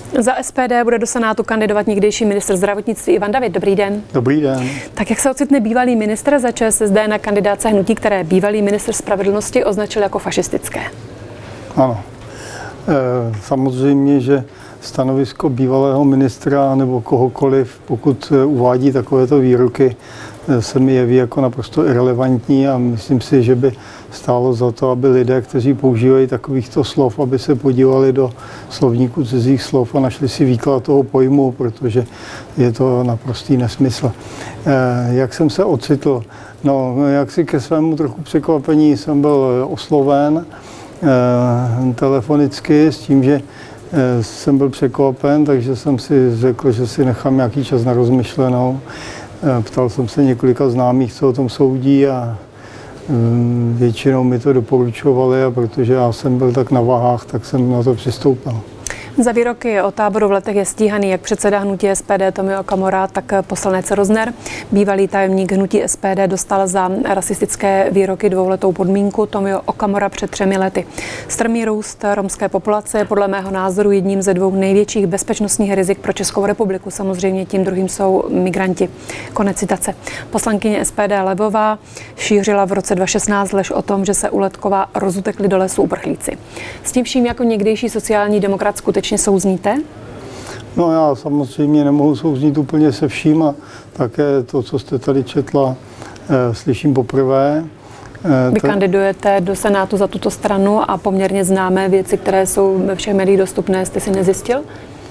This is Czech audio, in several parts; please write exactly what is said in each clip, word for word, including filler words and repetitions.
Za S P D bude do Senátu kandidovat někdejší ministr zdravotnictví Ivan David. Dobrý den. Dobrý den. Tak jak se ocitne bývalý ministr za ČSSD na kandidátce hnutí, které bývalý ministr spravedlnosti označil jako fašistické? Ano. E, samozřejmě, že stanovisko bývalého ministra nebo kohokoliv, pokud uvádí takovéto výroky, se mi jeví jako naprosto irelevantní a myslím si, že by stálo za to, aby lidé, kteří používají takovýchto slov, aby se podívali do slovníku cizích slov a našli si výklad toho pojmu, protože je to naprostý nesmysl. Jak jsem se ocitl? No, jak si ke svému trochu překvapení jsem byl osloven telefonicky s tím, že jsem byl překvapen, takže jsem si řekl, že si nechám nějaký čas na rozmyšlenou. Ptal jsem se několika známých, co o tom soudí a většinou mi to doporučovali a protože já jsem byl tak na váhách, tak jsem na to přistoupil. Za výroky o táboru v Letech je stíhaný jak předseda hnutí S P D Tomio Okamura, tak poslanec Rozner. Bývalý tajemník hnutí S P D dostal za rasistické výroky dvouletou podmínku. Tomio Okamura před třemi lety. Strmý růst romské populace je podle mého názoru jedním ze dvou největších bezpečnostních rizik pro Českou republiku. Samozřejmě tím druhým jsou migranti. Konec citace. Poslankyně S P D Levová šířila v roce dva tisíce šestnáct lež o tom, že se u Letkova rozutekli do lesu uprchlíci. S tím vším jako někdejší sociální demokrat skutečně souzníte? No já samozřejmě nemohu souznít úplně se vším a také to, co jste tady četla, eh, slyším poprvé. Eh, Vy ta... kandidujete do Senátu za tuto stranu a poměrně známé věci, které jsou ve všech médiích dostupné, jste si nezjistil?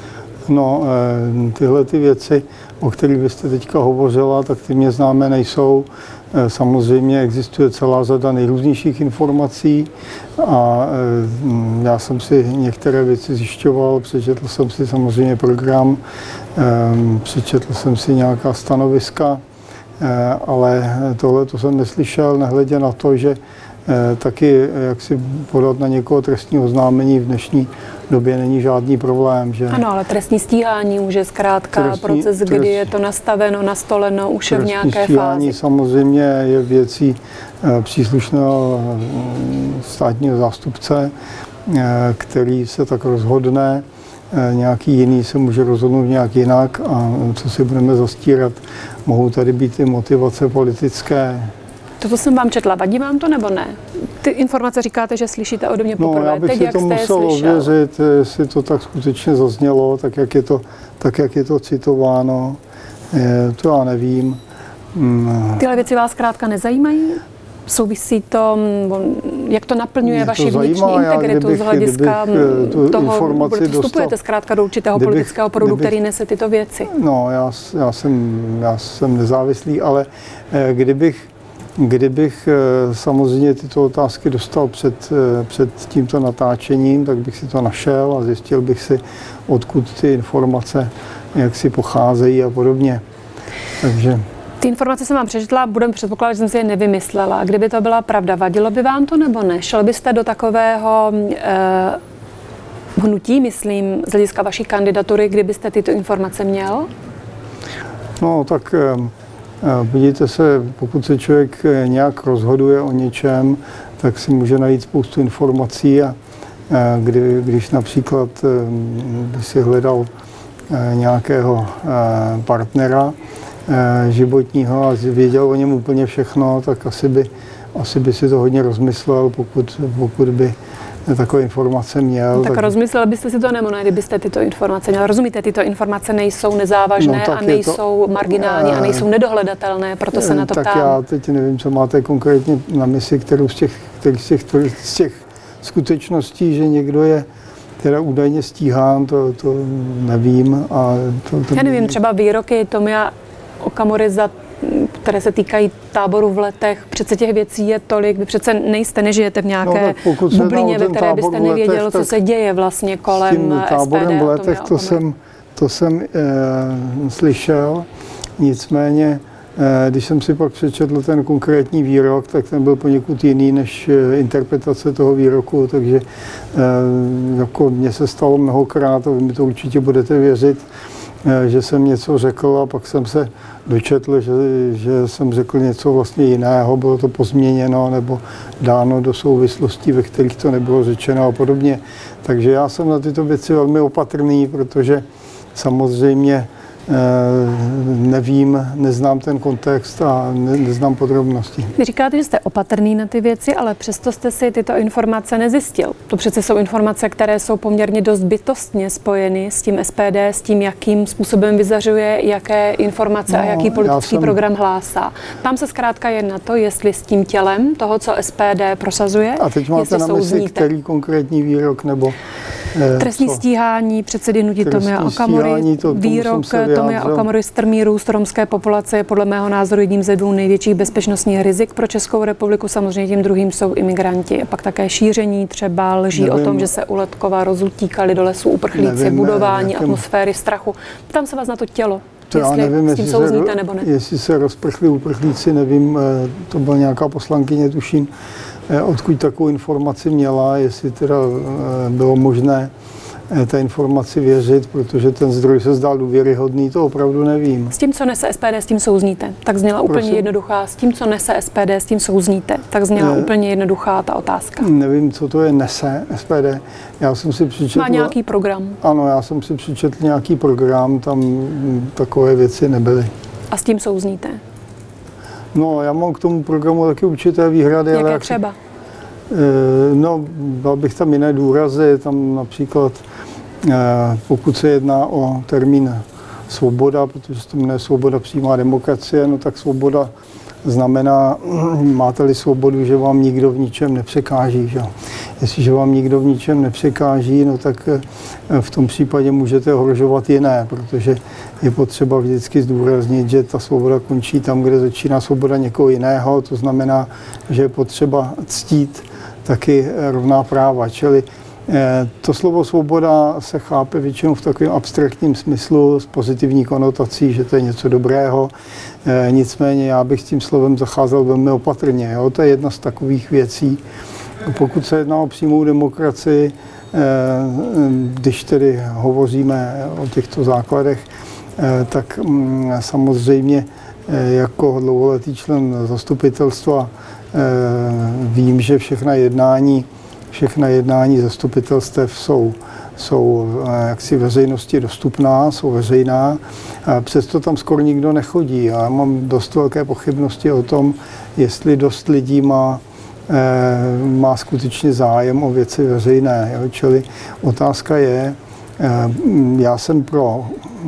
No, eh, tyhle ty věci, o kterých vy jste teďka hovořila, tak ty mě známé nejsou. Samozřejmě existuje celá řada nejrůznějších informací a já jsem si některé věci zjišťoval, přečetl jsem si samozřejmě program, přečetl jsem si nějaká stanoviska, ale tohle to jsem neslyšel, nehledě na to, že taky jak si podat na někoho trestního oznámení v dnešní době není žádný problém. Že ano, ale trestní stíhání už je zkrátka trestní, proces, kdy trest, je to nastaveno, nastoleno, už je v nějaké fázi. Stíhání samozřejmě je věcí příslušného státního zástupce, který se tak rozhodne. Nějaký jiný se může rozhodnout nějak jinak a co si budeme zastírat, mohou tady být i motivace politické. Toto jsem vám četla. Vadí vám to nebo ne? Ty informace říkáte, že slyšíte ode mě poprvé. No, já bych Teď, si jak to jste musel ověřit, jestli to tak skutečně zaznělo, tak jak je to, tak jak je to citováno. Je, to já nevím. Tyhle věci vás zkrátka nezajímají? Souvisí to, jak to naplňuje to vaši vnitřní integritu kdybych, z hlediska toho, že vstupujete zkrátka do určitého kdybych, politického proudu, kdybych, který nese tyto věci? No, já, já, jsem, já jsem nezávislý, ale kdybych Kdybych samozřejmě tyto otázky dostal před, před tímto natáčením, tak bych si to našel a zjistil bych si, odkud ty informace jak si pocházejí a podobně. Takže... Ty informace jsem vám přečetla, budeme předpokládat, že jsem si je nevymyslela. Kdyby to byla pravda, vadilo by vám to nebo ne? Šel byste do takového eh, hnutí, myslím, z hlediska vaší kandidatury, kdybyste tyto informace měl? No, tak... Eh, Vidíte se, pokud se člověk nějak rozhoduje o něčem, tak si může najít spoustu informací a kdy, když například by si hledal nějakého partnera životního a věděl o něm úplně všechno, tak asi by, asi by si to hodně rozmyslel, pokud, pokud by takové informace měl. No, tak, tak rozmyslel byste si to nebo ne, kdybyste tyto informace měl. Rozumíte, tyto informace nejsou nezávažné no, a nejsou to, marginální a nejsou nedohledatelné, proto se na to tak ptám. Tak já teď nevím, co máte konkrétně na mysli, kterou z těch, který z těch, z těch skutečností, že někdo je teda údajně stíhán, to, to nevím. A to, to já nevím, třeba výroky Tomia Okamury za které se týkají táboru v Letech. Přece těch věcí je tolik. Vy přece nejste, nežijete v nějaké no, bublině, ve které byste nevěděl, letech, co se děje vlastně kolem S tím táborem S P D v Letech, to jsem, to jsem e, slyšel. Nicméně, e, když jsem si pak přečetl ten konkrétní výrok, tak ten byl poněkud jiný než interpretace toho výroku, takže e, jako mně se stalo mnohokrát, a vy mi to určitě budete věřit, že jsem něco řekl a pak jsem se dočetl, že, že jsem řekl něco vlastně jiného, bylo to pozměněno nebo dáno do souvislostí, ve kterých to nebylo řečeno a podobně. Takže já jsem na tyto věci velmi opatrný, protože samozřejmě nevím, neznám ten kontext a ne, neznám podrobnosti. Vy říkáte, že jste opatrný na ty věci, ale přesto jste si tyto informace nezjistil. To přece jsou informace, které jsou poměrně dost bytostně spojeny s tím S P D, s tím, jakým způsobem vyzařuje, jaké informace no, a jaký politický jsem... program hlásá. Tam se zkrátka jen na to, jestli s tím tělem toho, co S P D prosazuje, a teď máte na mysli, který konkrétní výrok nebo... Eh, Trestní co? stíhání předsedy hnutí Tomia Okamury, to, výrok Tomia Okamury, strmý růst romské populace je podle mého názoru jedním ze dvou největších bezpečnostních rizik pro Českou republiku. Samozřejmě tím druhým jsou imigranti. A pak také šíření třeba lží nevím, o tom, že se u Letkova rozutíkali do lesů uprchlíci, nevím, budování jakým... atmosféry strachu. Ptám se vás na to tělo. To jestli já nevím, s tím jestli souzníte se, nebo ne. Jestli se rozprchli uprchlíci, nevím, to byla nějaká poslankyně, tuším, odkud takovou informaci měla, jestli teda bylo možné té informaci věřit, protože ten zdroj se zdál důvěryhodný, to opravdu nevím. S tím, co nese S P D, s tím souzníte. Tak zněla Prosím? úplně jednoduchá. S tím, co nese S P D, s tím souzníte. Tak zněla ne, úplně jednoduchá ta otázka. Nevím, co to je nese S P D. Já jsem si přečetl... Má nějaký program. Ano, já jsem si přečetl nějaký program, tam takové věci nebyly. A s tím souzníte? No, já mám k tomu programu taky určité výhrady. Jaké ale třeba? No, dal bych tam jiné důrazy, tam například pokud se jedná o termín svoboda, protože se to jmenuje svoboda přímá demokracie, no tak svoboda znamená, máte-li svobodu, že vám nikdo v ničem nepřekáží. Že? Jestliže vám nikdo v ničem nepřekáží, no tak v tom případě můžete ohrožovat jiné, protože je potřeba vždycky zdůraznit, že ta svoboda končí tam, kde začíná svoboda někoho jiného, to znamená, že je potřeba ctít taky rovná práva. Čili to slovo svoboda se chápe většinou v takovém abstraktním smyslu s pozitivní konotací, že to je něco dobrého. Nicméně já bych s tím slovem zacházel velmi opatrně. Jo? To je jedna z takových věcí. Pokud se jedná o přímou demokracii, když tedy hovoříme o těchto základech, tak samozřejmě jako dlouholetý člen zastupitelstva vím, že všechna jednání Všechna jednání zastupitelstev jsou, jsou jaksi veřejnosti dostupná, jsou veřejná, přesto tam skoro nikdo nechodí. Já mám dost velké pochybnosti o tom, jestli dost lidí má, má skutečně zájem o věci veřejné. Jo? Čili otázka je, já jsem pro,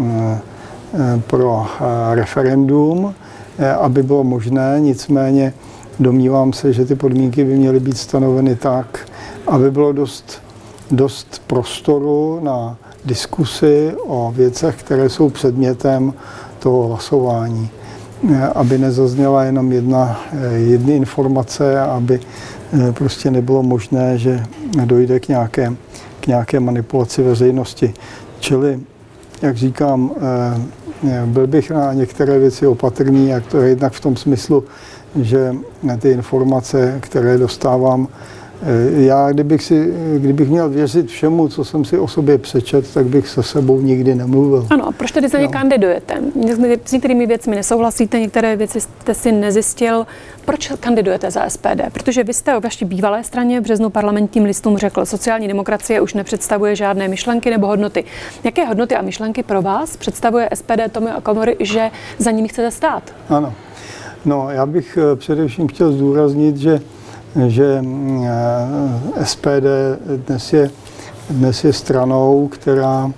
pro referendum, aby bylo možné, nicméně domnívám se, že ty podmínky by měly být stanoveny tak, aby bylo dost, dost prostoru na diskusy o věcech, které jsou předmětem toho hlasování. Aby nezazněla jenom jedna, jedna informace, aby prostě nebylo možné, že dojde k nějaké, k nějaké manipulaci veřejnosti. Čili, jak říkám, byl bych na některé věci opatrný, jak to je jednak v tom smyslu, že ty informace, které dostávám, já kdybych, si, kdybych měl věřit všemu, co jsem si o sobě přečet, tak bych se sebou nikdy nemluvil. Ano, a proč tedy za ně kandidujete? S některými věcmi nesouhlasíte, některé věci jste si nezjistil. Proč kandidujete za S P D? Protože vy jste o vaší bývalé straně v březnu Parlamentním listům řekl, sociální demokracie už nepředstavuje žádné myšlenky nebo hodnoty. Jaké hodnoty a myšlenky pro vás představuje S P D Tomia Okamury, že za nimi chcete stát? Ano. No, já bych především chtěl zdůraznit, že že S P D dnes je, dnes je stranou, která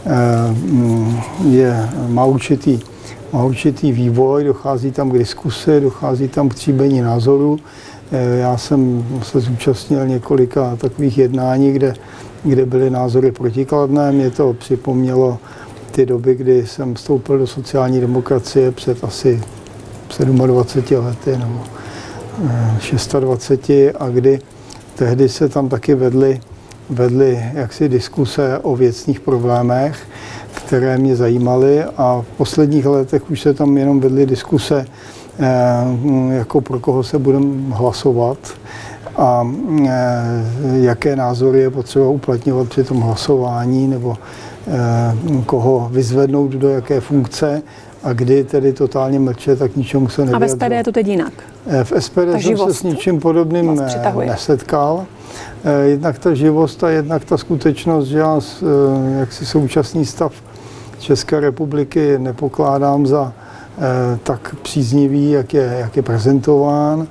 je, má, určitý, má určitý vývoj, dochází tam k diskusi, dochází tam k tříbení názorů. Já jsem se zúčastnil několika takových jednání, kde, kde byly názory protikladné. Mě to připomnělo ty doby, kdy jsem vstoupil do sociální demokracie před asi dvaceti sedmi lety nebo dvaceti šesti a kdy tehdy se tam taky vedly, vedly jaksi diskuse o věcných problémech, které mě zajímaly a v posledních letech už se tam jenom vedly diskuse, jako pro koho se budeme hlasovat a jaké názory je potřeba uplatňovat při tom hlasování nebo koho vyzvednout do jaké funkce. a kdy tedy totálně mlče, tak ničemu se nevyjadřuje. A v S P D je to teď jinak? V S P D jsem se s ničím podobným nesetkal. Jednak ta živost a jednak ta skutečnost, že já jaksi současný stav České republiky nepokládám za tak příznivý, jak je, jak je prezentován.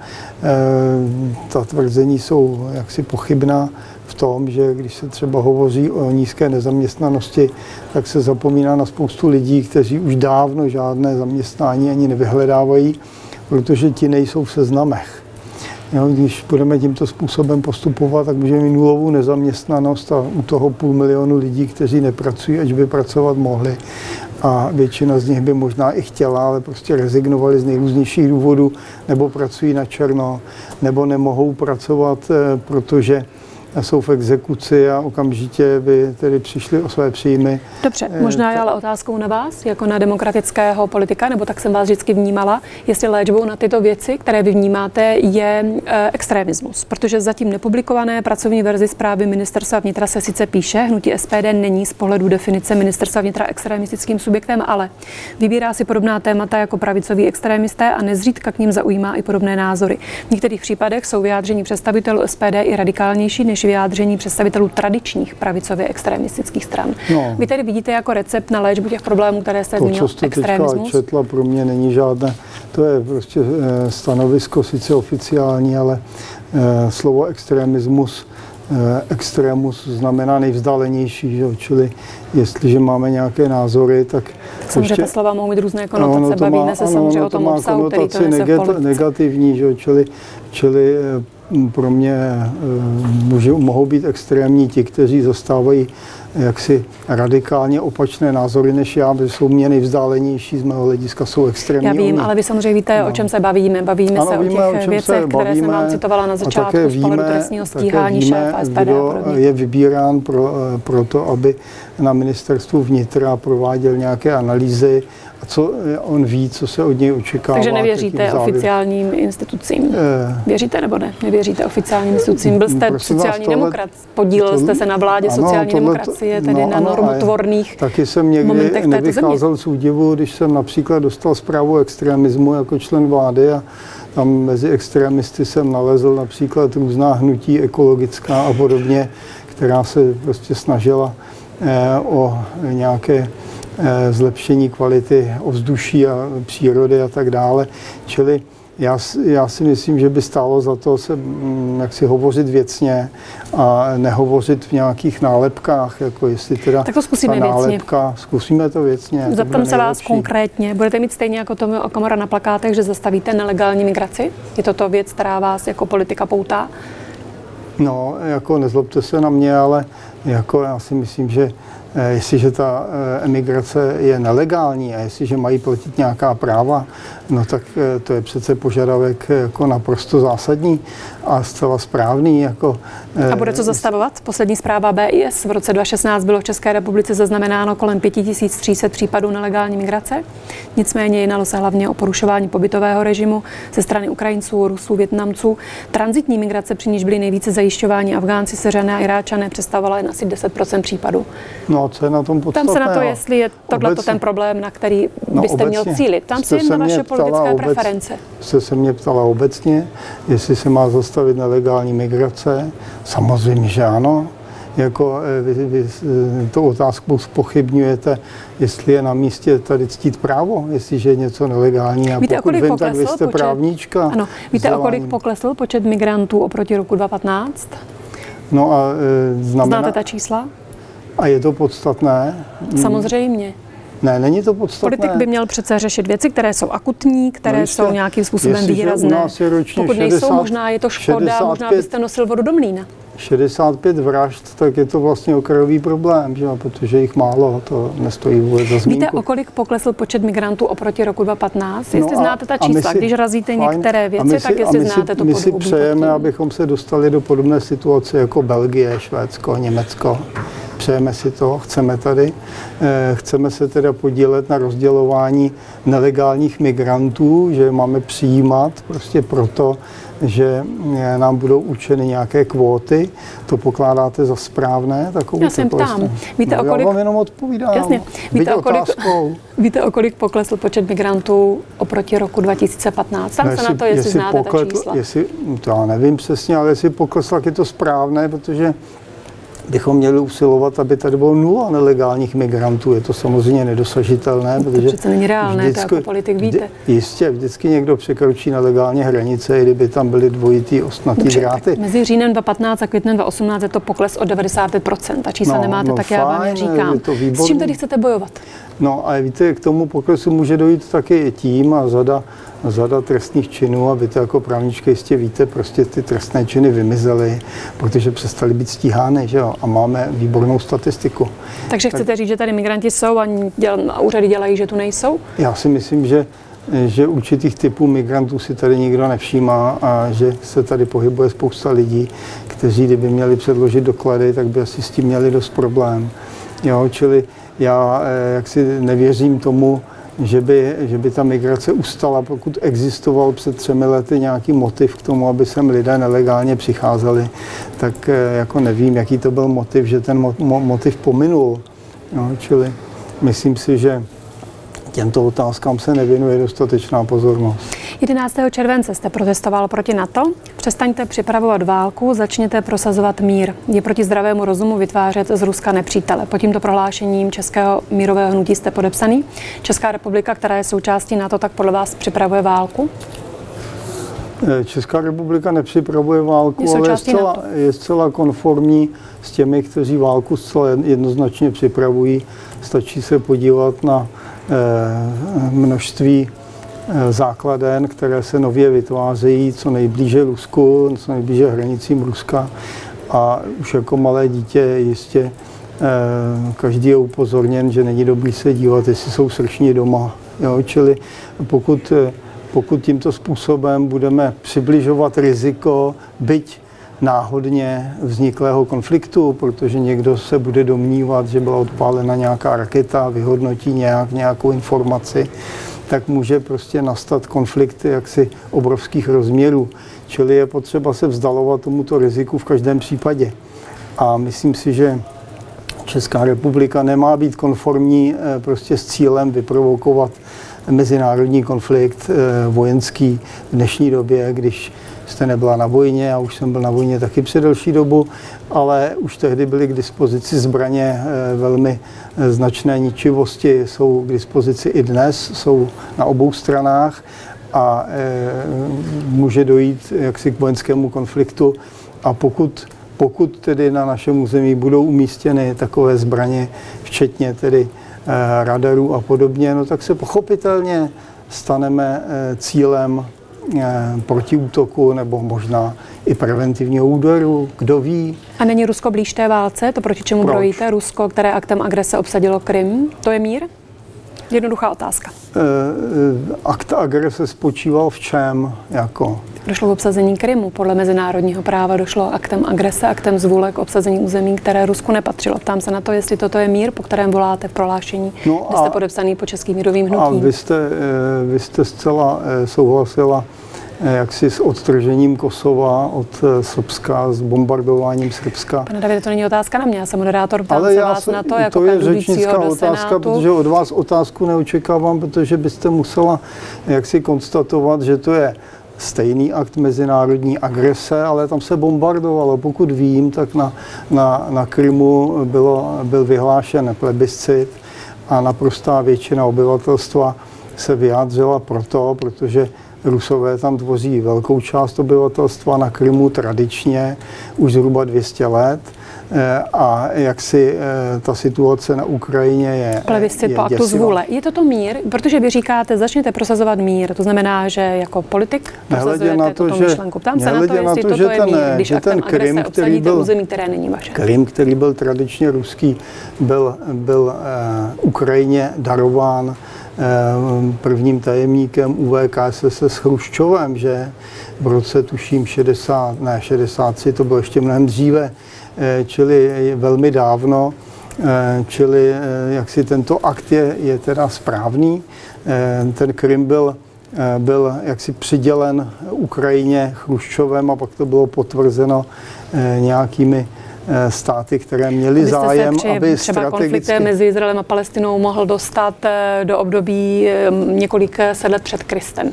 Ta tvrzení jsou jaksi pochybná v tom, že když se třeba hovoří o nízké nezaměstnanosti, tak se zapomíná na spoustu lidí, kteří už dávno žádné zaměstnání ani nevyhledávají, protože ti nejsou v seznamech. Jo, když budeme tímto způsobem postupovat, tak můžeme mít nulovou nezaměstnanost a u toho půl milionu lidí, kteří nepracují, ať by pracovat mohli. A většina z nich by možná i chtěla, ale prostě rezignovali z nejrůznějších důvodů, nebo pracují na černo, nebo nemohou pracovat, protože jsou v exekuci a okamžitě by tedy přišli o své příjmy. Dobře, možná je ale otázkou na vás, jako na demokratického politika, nebo tak jsem vás vždycky vnímala, jestli léčbou na tyto věci, které vy vnímáte, je e, extremismus. Protože zatím nepublikované pracovní verzi zprávy Ministerstva vnitra se sice píše, hnutí S P D není z pohledu definice Ministerstva vnitra extremistickým subjektem, ale vybírá si podobná témata jako pravicoví extremisté a nezřídka k ním zaujímá i podobné názory. V některých případech jsou vyjádření představitelů S P D i radikálnější než vyjádření představitelů tradičních pravicově extremistických stran. No. Vy tedy vidíte jako recept na léčbu těch problémů, které jste zmínil, extremismus? To, co jste četla, pro mě není žádné, to je prostě stanovisko sice oficiální, ale slovo extremismus, extremus znamená nejvzdálenější, že? Čili jestliže máme nějaké názory, tak... Samozřejmě ještě, ta slova mohou mít různé konotace, bavíme má, se ano, samozřejmě o tom obsahu, který to nese v politice. Negativní, že? Čili, čili pro mě může, mohou být extrémní ti, kteří zastávají jaksi radikálně opačné názory než já, protože jsou mě nejvzdálenější z mého hlediska, jsou extrémní. Já vím, ale vy samozřejmě víte, no. o čem se bavíme. Bavíme ano, se víme, o těch věcech, které jsem vám citovala na začátku z pohledu trestního stíhání šéfa S P D a podobně. Je vybírán pro, pro to, aby na ministerstvu vnitra prováděl nějaké analýzy, a co on ví, co se od něj očekává. Takže nevěříte oficiálním institucím? Věříte nebo ne? Nevěříte oficiálním institucím? Byl jste sociální tohle, demokrat, podílel jste se na vládě ano, sociální tohle, demokracie, tedy no, na normotvorných taky jsem někdy nevycházel z údivu, když jsem například dostal zprávu o extremismu jako člen vlády a tam mezi extremisty jsem nalezl například různá hnutí ekologická a podobně, která se prostě snažila eh, o nějaké zlepšení kvality ovzduší a přírody a tak dále. Čili já, já si myslím, že by stálo za to se jak si hovořit věcně a nehovořit v nějakých nálepkách, jako jestli teda tak to zkusíme ta nálepka, věcně. Zkusíme to věcně. Zeptám se vás konkrétně. Budete mít stejně jako Tomio Okamura na plakátech, že zastavíte nelegální migraci? Je to to věc, která vás jako politika poutá? No, jako nezlobte se na mě, ale jako já si myslím, že jestliže ta emigrace je nelegální a jestliže mají platit nějaká práva, no tak to je přece požadavek jako naprosto zásadní a zcela správný. Jako, a bude to zastavovat? Poslední zpráva B I S v roce dva tisíce šestnáct bylo v České republice zaznamenáno kolem pět tisíc tři sta případů nelegální migrace. Nicméně jednalo se hlavně o porušování pobytového režimu ze strany Ukrajinců, Rusů, Vietnamců. Tranzitní migrace, při níž byli nejvíce zajišťováni Afgánci, Syřané a Iráčané, představovala jen asi deset procent případů. No, co je na tom podstatné? Tam se na to, jestli je tohleto ten problém, na který no, byste měl cílit. Tam si jen na vaše politické obec, preference. Jste se mě ptala obecně, jestli se má zastavit nelegální migrace. Samozřejmě, že ano. Jako vy, vy tu otázku zpochybňujete, jestli je na místě tady ctít právo, jestliže je něco nelegální. A víte, pokud vím, tak vy jste počet, právnička. Ano. Víte, o kolik poklesl počet migrantů oproti roku dva tisíce patnáct? No a e, znamená... Znáte ta čísla? A je to podstatné? Samozřejmě. Ne, není to podstatné. Politik by měl přece řešit věci, které jsou akutní, které no, jsou nějakým způsobem výrazné. Pokud nejsou, šedesát, možná je to škoda, šedesát pět, možná byste nosil vodu do mlýna. šedesát pět vražd, tak je to vlastně okrajový problém, že? Protože jich málo, to nestojí vůbec za zmínku. Víte, o kolik poklesl počet migrantů oproti roku dva tisíce patnáct? Jestli no a, znáte ta čísla, si, když razíte fajn, některé věci, si, tak jestli si, znáte to My si přejeme, abychom se dostali do podobné situace jako Belgie, Švédsko, Německo. Přejeme si to, chceme tady. Chceme se teda podílet na rozdělování nelegálních migrantů, že máme přijímat prostě proto, že nám budou určeny nějaké kvóty. To pokládáte za správné? Takovou já se ptám. Víte, no, o kolik... Já vám jenom odpovídám. Jasně. Víte, o kolik... Víte, o kolik poklesl počet migrantů oproti roku dva tisíce patnáct? Tam no, se jestli, na to, jestli, jestli znáte pokletl, ta čísla. Jestli, to já nevím přesně, ale jestli poklesl, tak je to správné, protože bychom měli usilovat, aby tady bylo nula nelegálních migrantů. Je to samozřejmě nedosažitelné, to protože přece není reálné, vždycky, to jako politik víte. Jistě, vždycky někdo překročí nelegálně hranice, i kdyby tam byly dvojitý ostnatý dráty. Mezi říjnem dva tisíce patnáct a květnem dva tisíce osmnáct je to pokles o devadesát pět procent. A čísla no, nemáte, no tak fajn, já vám je říkám. Je S čím tedy chcete bojovat? No a víte, k tomu poklesu může dojít taky tím a zada, zada trestných činů, a vy to jako právnička jistě víte, prostě ty trestné činy vymizely, protože přestaly být stíhány, že jo, a máme výbornou statistiku. Takže tak, chcete říct, že tady migranti jsou a, děl, a úřady dělají, že tu nejsou? Já si myslím, že že určitých typů migrantů si tady nikdo nevšímá a že se tady pohybuje spousta lidí, kteří kdyby měli předložit doklady, tak by asi s tím měli dost problém. Jo, čili já jaksi nevěřím tomu, že by, že by ta migrace ustala, pokud existoval před třemi lety nějaký motiv k tomu, aby sem lidé nelegálně přicházeli, tak jako nevím, jaký to byl motiv, že ten motiv pominul. Jo, čili myslím si, že těmto otázkám se nevěnuje dostatečná pozornost. jedenáctého července jste protestoval proti NATO. Přestaňte připravovat válku, začněte prosazovat mír. Je proti zdravému rozumu vytvářet z Ruska nepřítele. Pod tímto prohlášením Českého mírového hnutí jste podepsaný. Česká republika, která je součástí NATO, tak podle vás připravuje válku? Česká republika nepřipravuje válku, je ale je zcela, je zcela konformní s těmi, kteří válku zcela jednoznačně připravují. Stačí se podívat na množství základen, které se nově vytvářejí co nejblíže Rusku, co nejblíže hranicím Ruska. A už jako malé dítě jistě každý je upozorněn, že není dobrý se dívat, jestli jsou srční doma. Jo? Čili pokud, pokud tímto způsobem budeme přibližovat riziko, byť náhodně vzniklého konfliktu, protože někdo se bude domnívat, že byla odpálena nějaká raketa, vyhodnotí nějak, nějakou informaci, tak může prostě nastat konflikt jaksi obrovských rozměrů. Čili je potřeba se vzdalovat tomuto riziku v každém případě. A myslím si, že Česká republika nemá být konformní prostě s cílem vyprovokovat mezinárodní konflikt vojenský v dnešní době, když jste nebyla na vojně, já už jsem byl na vojně taky před delší dobu, ale už tehdy byly k dispozici zbraně velmi značné ničivosti, jsou k dispozici i dnes, jsou na obou stranách a může dojít jaksi k vojenskému konfliktu a pokud, pokud tedy na našem území budou umístěny takové zbraně, včetně tedy radarů a podobně, no tak se pochopitelně staneme cílem protiútoku nebo možná i preventivního úderu, kdo ví. A není Rusko blíž té válce? To proti čemu Proč? brojíte? Rusko, které aktem agrese obsadilo Krym, to je mír? Jednoduchá otázka. E, akt agrese spočíval v čem? Jako? Došlo k obsazení Krymu. Podle mezinárodního práva došlo aktem agrese, aktem zvůle k obsazení území, které Rusku nepatřilo. Ptám se na to, jestli toto je mír, po kterém voláte v prohlášení, no kde jste podepsaný po Českým mírovým hnutím. A vy jste, vy jste zcela souhlasila jaksi s odtržením Kosova od Srbska, s bombardováním Srbska. Pane Davide, to není otázka na mě, já jsem moderátor, ptám Ale se vás se, na to, jako to je řečnická do otázka, Senátu. Protože od vás otázku neočekávám, protože byste musela jaksi konstatovat, že to je stejný akt mezinárodní agrese, ale tam se bombardovalo. Pokud vím, tak na, na, na Krymu bylo, byl vyhlášen plebiscit a naprostá většina obyvatelstva se vyjádřila proto, protože Rusové tam tvoří velkou část obyvatelstva na Krymu tradičně už zhruba dvě stě let a jak si ta situace na Ukrajině je plebiscit po aktu zvůle. Je to to mír? Protože vy říkáte, začněte prosazovat mír. To znamená, že jako politik prosazujete na to, tuto myšlenku. Ptám se na to, jestli to, toto je mír, když že aktem ten Krym, agrese obsadíte byl, území, které není vaše. Krym, který byl tradičně ruský, byl, byl uh, Ukrajině darován uh, prvním tajemníkem U V K S S s Chruščovem, že v roce tuším šedesát, ne šedesát tři, to bylo ještě mnohem dříve, čili velmi dávno, čili jak si tento akt je, je teda správný. Ten Krym byl byl jaksi přidělen Ukrajině Chruščovem a pak to bylo potvrzeno nějakými státy, které měly zájem, se aby třeba strategicky... konflikt mezi Izraelem a Palestinou mohl dostat do období několik set let před Kristem.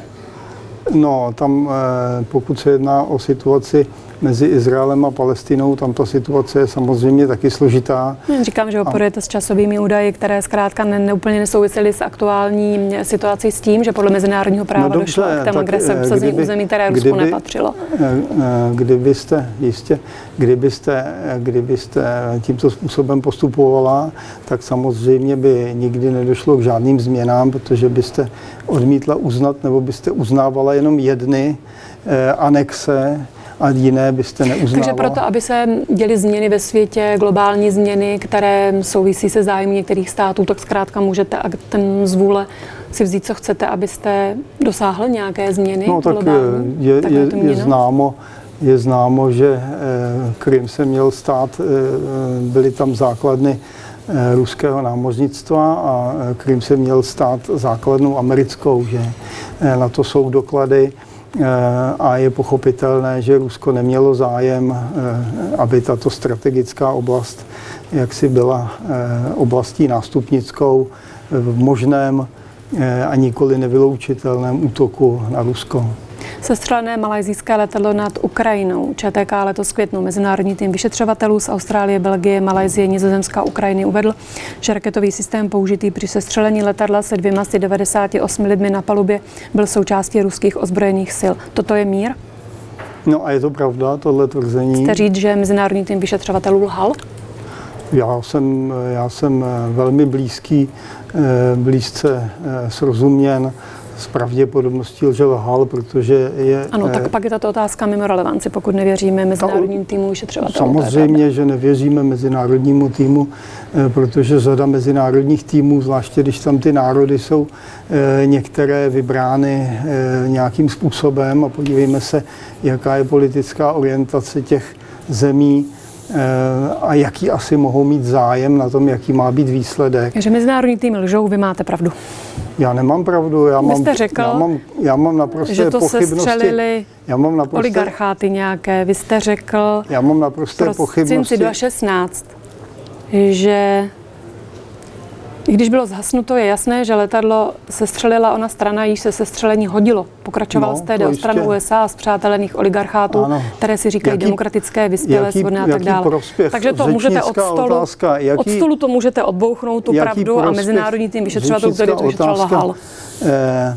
No, tam pokud se jedná o situaci mezi Izraelem a Palestinou, tam ta situace je samozřejmě taky složitá. Říkám, že operujete s časovými údaji, které zkrátka ne, ne, úplně nesouvisely s aktuální situací s tím, že podle mezinárodního práva no dobře, došlo k tému agrese obsazení území, které Rusku kdyby, nepatřilo. Kdybyste, jistě, kdybyste, kdybyste tímto způsobem postupovala, tak samozřejmě by nikdy nedošlo k žádným změnám, protože byste odmítla uznat nebo byste uznávala jenom jedny anexe, a jiné byste neuznával. Takže proto, aby se děly změny ve světě, globální změny, které souvisí se zájmy některých států, tak zkrátka můžete a ten z vůle si vzít, co chcete, abyste dosáhli nějaké změny no, tak globální. Je, je, je, známo, je známo, že Krym se měl stát, byly tam základny ruského námořnictva a Krym se měl stát základnou americkou, že na to jsou doklady. A je pochopitelné, že Rusko nemělo zájem, aby tato strategická oblast jaksi byla oblastí nástupnickou v možném a nikoli nevyloučitelném útoku na Rusko. Sestřelené malajsijské letadlo nad Ukrajinou. ČTK letos v květnu mezinárodní tým vyšetřovatelů z Austrálie, Belgie, Malajsie, Nizozemska a Ukrajiny uvedl, že raketový systém použitý při sestřelení letadla se dvěma z devadesáti osmi lidmi na palubě byl součástí ruských ozbrojených sil. Toto je mír? No a je to pravda, tohle tvrzení. Chce říct, že mezinárodní tým vyšetřovatelů lhal? Já jsem, já jsem velmi blízký, blízce srozuměn s pravděpodobností, že lhal, protože je... Ano, tak pak je tato otázka mimo relevanci, pokud nevěříme mezinárodním týmu vyšetřovatelů. Samozřejmě, že nevěříme mezinárodnímu týmu, protože řada mezinárodních týmů, zvláště když tam ty národy jsou některé vybrány nějakým způsobem a podívejme se, jaká je politická orientace těch zemí, a jaký asi mohou mít zájem na tom, jaký má být výsledek. Takže mezinárodní týmy lžou, vy máte pravdu. Já nemám pravdu, já, mám, jste řekl, já, mám, já mám naprosté že to pochybnosti. Se střelili já mám naprosté, oligarcháty nějaké. Vy jste řekl já mám naprosté pochybnosti. V prosinci dva tisíce šestnáct, že i když bylo zhasnuto, je jasné, že letadlo sestřelila ona strana, již se sestřelení hodilo. Pokračoval no, jste, jde o stranu U S A a spřátelených oligarchátů, ano. které si říkají jaký, demokratické, vyspělé, svobodné a tak dále. Prospěch, takže to můžete od stolu, otázka, jaký, od stolu to můžete odbouchnout tu pravdu prospěch, a mezinárodní tým vyšetřovatelů, který to vyšetřoval, lhal. Eh,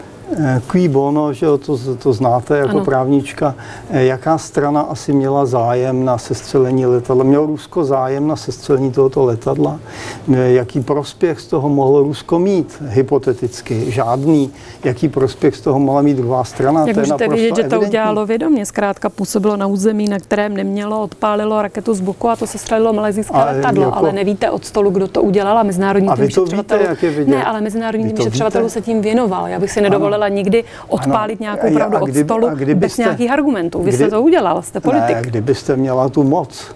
Qui bono, že to, to znáte jako ano. právnička, jaká strana asi měla zájem na sestřelení letadla? Mělo Rusko zájem na sestřelení tohoto letadla? Jaký prospěch z toho mohlo Rusko mít? Hypoteticky žádný. Jaký prospěch z toho mohla mít druhá strana? Jak to můžete je vidět, že to evidentní. udělalo vědomě? Zkrátka působilo na území, na kterém nemělo, odpálilo raketu z boku a to sestřelilo malajsijské letadlo. Jako... Ale nevíte od stolu, kdo to udělal a mezinárodní tým vyšetřovatelů. Ne, ale mezinárodní tým vyšetřovatelů se tím věnoval. Já bych si nedovolila nikdy odpálit ano, nějakou pravdu od kdyby, stolu bez nějakých argumentů. Vy kdy, jste to udělal, jste politik. Ne, kdybyste měla tu moc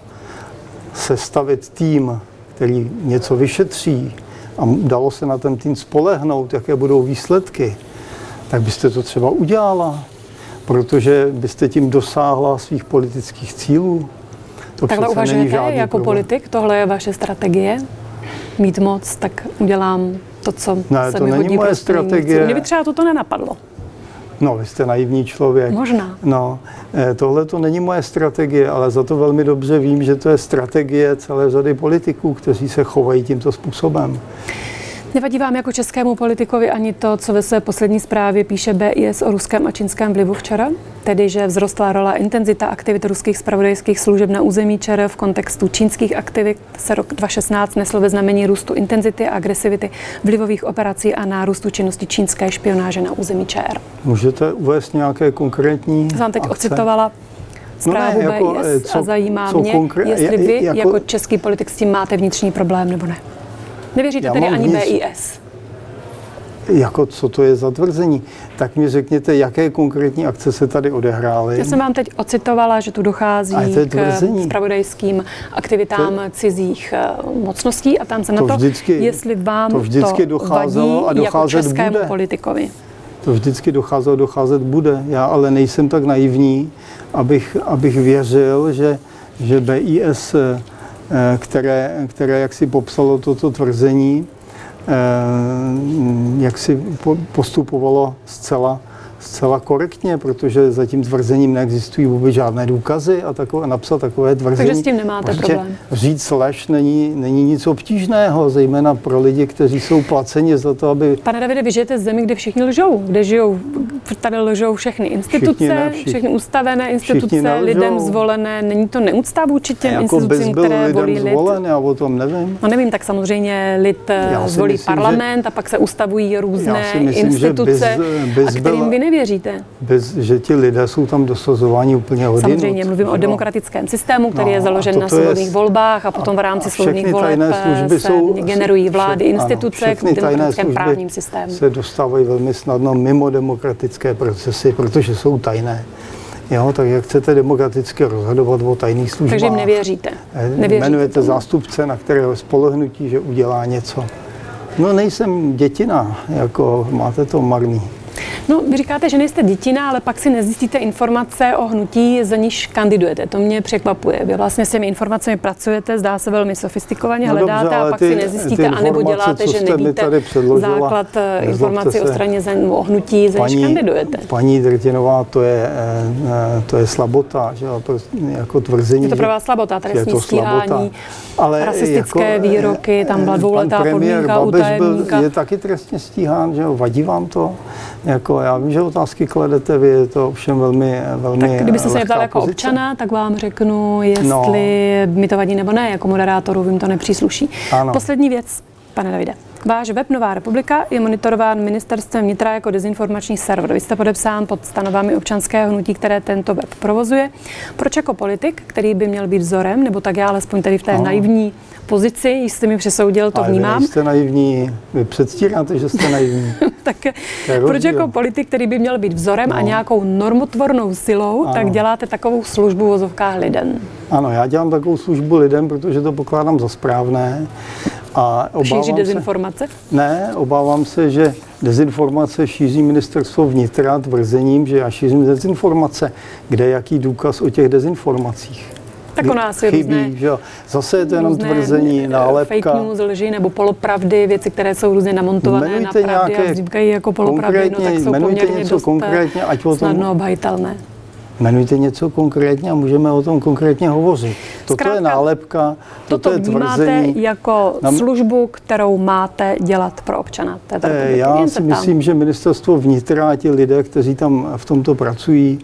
sestavit tým, který něco vyšetří a dalo se na ten tým spolehnout, jaké budou výsledky, tak byste to třeba udělala, protože byste tím dosáhla svých politických cílů. To takhle uvažujete jako problém. Politik? Tohle je vaše strategie? Mít moc, tak udělám to, co ne, se to mi není hodí. Moje strategie. Mě by třeba toto nenapadlo. No, vy jste naivní člověk. Možná. No, tohle to není moje strategie, ale za to velmi dobře vím, že to je strategie celé řady politiků, kteří se chovají tímto způsobem. Nevadí vám jako českému politikovi ani to, co ve své poslední zprávě píše B I S o ruském a čínském vlivu v ČR? Tedy, že vzrostla rola intenzita aktivit ruských zpravodajských služeb na území ČR v kontextu čínských aktivit se rok dva tisíce šestnáct nesl ve znamení růstu intenzity a agresivity vlivových operací a nárůstu činnosti čínské špionáže na území ČR. Můžete uvést nějaké konkrétní Jsem vám teď akce? ocitovala zprávu no ne, jako, B I S co, a zajímá mě, konkr- jestli vy jako, jako český politik s tím máte vnitřní problém nebo ne. Nevěříte Já tedy ani vnitř... B I S? Jako co to je za tvrzení? Tak mi řekněte, jaké konkrétní akce se tady odehrály. Já jsem vám teď ocitovala, že tu dochází k zpravodajským aktivitám to... cizích mocností a tam se na to, vždycky, jestli vám to, vždycky to vadí a jako českému bude. politikovi. To vždycky docházelo, docházet bude. Já ale nejsem tak naivní, abych, abych věřil, že, že B I S, které, které jak si popsalo toto tvrzení, jak si postupovalo zcela zcela korektně, protože za tím tvrzením neexistují vůbec žádné důkazy a takové, napsat takové tvrzení. Takže s tím nemáte prostě problém. Říct lež není, není nic obtížného, zejména pro lidi, kteří jsou placeni za to, aby... Pane Davide, vy žijete v zemi, kde všichni lžou, kde žijou, tady lžou všechny instituce, všichni ne, všichni, všechny ustavené instituce, lidem zvolené. Není to neúcta vůči těm jako institucím, které volí lid? Zvolen, já o tom nevím. No nevím, tak samozřejmě lid zvolí myslím, parlament že, a pak se ustavují různé myslím, instituce, bez, bez a kterým vy nevěříte. Bez, že ti lidé jsou tam dosazováni úplně od Samozřejmě, jinut. mluvím no. o demokratickém systému, který no, je založen na svobodných je, volbách a potom v rámci svobodných voleb se jsou, generují vlády, vše, instituce ano, v demokratickém právním systému. Se dostávají velmi snadno mimo demokratické procesy, protože jsou tajné. Jo, tak jak chcete demokraticky rozhodovat o tajných službách? Takže jim nevěříte. nevěříte jmenujete tomu. zástupce, na kterého spolehnutí, že udělá něco. No nejsem dětina, jako máte to marný. No, vy říkáte, že nejste dětina, ale pak si nezjistíte informace o hnutí, za níž kandidujete. To mě překvapuje. Vy vlastně s těmi informacemi pracujete, zdá se velmi sofistikovaně, no hledáte dobře, a pak ty, si nezjistíte, anebo děláte, že nevíte základ informací o straně, o hnutí, za níž kandidujete. Paní Drtinová, to je, to je slabota, že jako tvrzení. Je to pro vás slabota, trestní stíhání, ale rasistické jako, výroky, tam byla dvouletá podmínka u tajemníka. Je taky trestně stíhán, že jo, vadí vám to? Jako, já vím, že otázky kladete vy, je to ovšem velmi, velmi Tak kdybyste se ptal jako občana, tak vám řeknu, jestli no. mi to vadí nebo ne, jako moderátoru vím, to nepřísluší. Ano. Poslední věc, pane Davide. Váš web Nová republika je monitorován ministerstvem vnitra jako dezinformační server. Vy jste podepsán pod stanovami občanského hnutí, které tento web provozuje. Proč jako politik, který by měl být vzorem, nebo tak já alespoň tady v té no. naivní pozici, jste mi přesoudil, to ale vnímám. Ale jste naivní, vy předstíráte, že jste naivní. Tak proč jako politik, který by měl být vzorem no. a nějakou normotvornou silou, ano. tak děláte takovou službu v vozovkách lidem? Ano, já dělám takovou službu lidem, protože to pokládám za správné. A šíří dezinformace? Se, ne, obávám se, že dezinformace šíří ministerstvo vnitra tvrzením, že já šířím dezinformace. Kde je jaký důkaz o těch dezinformacích? Tak o nás je chybí, různé, že zase je to jenom tvrzení, nálepka. Fake news, lži nebo polopravdy, věci, které jsou různě namontované jmenujte na pravdy a říkají jako polopravdy, no tak jsou poměrně něco dost konkrétně, ať o tom, snadno obhajitelné. Jmenujte něco konkrétně a můžeme o tom konkrétně hovořit. Toto Zkrátka, je nálepka, toto, toto je tvrzení. Toto jako na... službu, kterou máte dělat pro občana této republiky. Já si myslím, že ministerstvo vnitra a ti lidé, kteří tam v tomto pracují,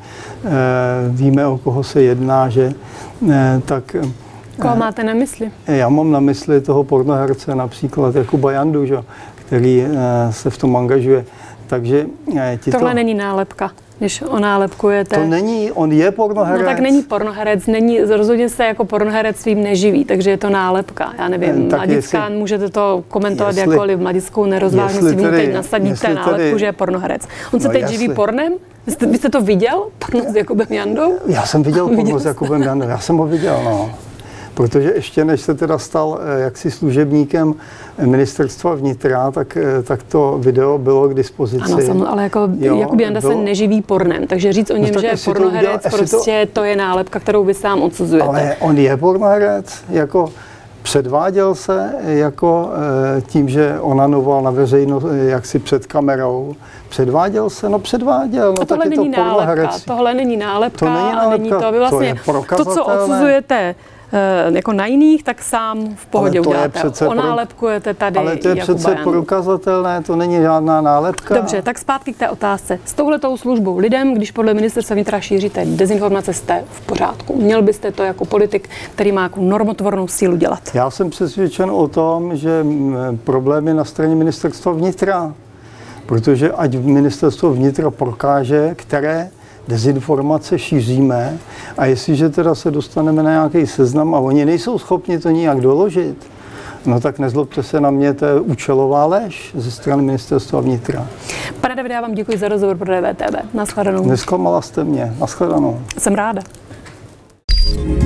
víme, o koho se jedná, že tak... Koho máte na mysli? Já mám na mysli toho pornoherce, například Jakuba Jandu, že, který se v tom angažuje. Takže Tohle to... není nálepka. Když onálepkujete. To není, on je pornoherec. No tak není pornoherec, není, rozhodně se jako pornoherectvím neživí, takže je to nálepka. Já nevím, Mladická, jestli, můžete to komentovat jestli, jakkoliv, Mladickou nerozvážnosti, vy teď nasadíte nálepku, tedy, že je pornoherec. On se no teď jestli, živí pornem? Vy jste, vy jste to viděl, porno s Jakubem Jandou? Já jsem viděl porno s Jakubem Jandou, já jsem ho viděl, no. Protože ještě než se teda stal jaksi služebníkem ministerstva vnitra, tak, tak to video bylo k dispozici. Ano, samozřejmě, ale jako jo, Jakub Janda bylo... se neživí pornem, takže říct o něm, no, že je pornoherec, to udělal, prostě to... to je nálepka, kterou vy sám odsuzujete. Ale on je pornoherec, jako předváděl se jako tím, že onanoval na veřejnost, jaksi před kamerou. Předváděl se, no předváděl, no tohle tak je to pornoherec. Tohle není nálepka, to není nálepka, a není to, vy vlastně to, to, co odsuzujete jako na jiných, tak sám v pohodě uděláte. Onálepkujete tady Ale to je Jakuba přece Jandu. Prokazatelné, to není žádná nálepka. Dobře, tak zpátky k té otázce. S touhletou službou lidem, když podle ministerstva vnitra šíříte dezinformace, jste v pořádku. Měl byste to jako politik, který má jako normotvornou sílu dělat? Já jsem přesvědčen o tom, že problém je na straně ministerstva vnitra. Protože ať ministerstvo vnitra prokáže, které dezinformace šíříme a jestliže teda se dostaneme na nějaký seznam a oni nejsou schopni to nijak doložit, no tak nezlobte se na mě, to je účelová lež ze strany ministerstva vnitra. Pane Davide, já vám děkuji za rozhovor pro D V T V. Naschledanou. Nesklamala jste mě. Naschledanou. Jsem ráda.